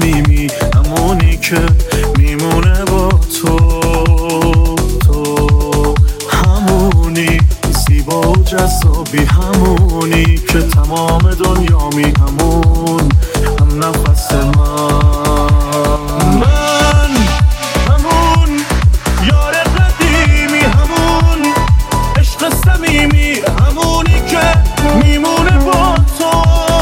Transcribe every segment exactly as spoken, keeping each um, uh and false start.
صمیمی، همونی که میمونه با تو. تو همونی زیبا و جذابی، همونی که تمام دنیامی، همون هم نفس من. من همون یار قدیمی، همون عشق صمیمی، همونی که میمونه با تو.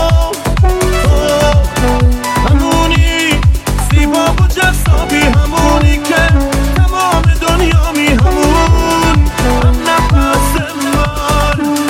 جذابی، همونی که تمام دنیامی، همون هم نفس من.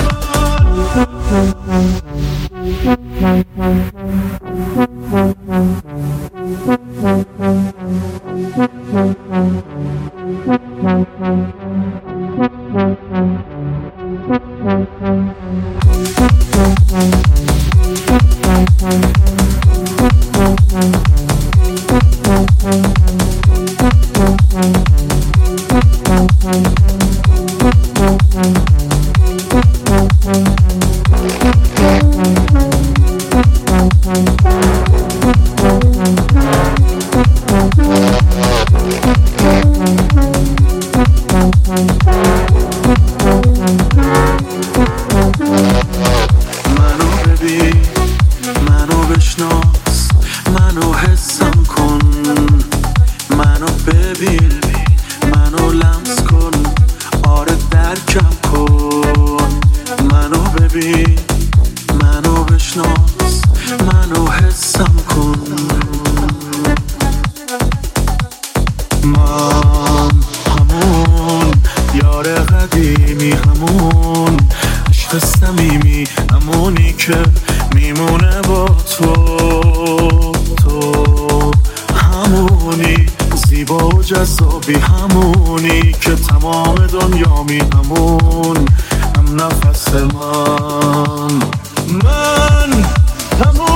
منو حسم کن، منو ببین، منو لمس کن، آره درکم کن. منو ببین، منو بشناس، منو حسم کن. من همون یار قدیمی، همون عشق صمیمی، همونی که میمونه با تو. تو همونی زیبا و جذابی، همونی که تمام دنیامی، همون هم نفس من. من همون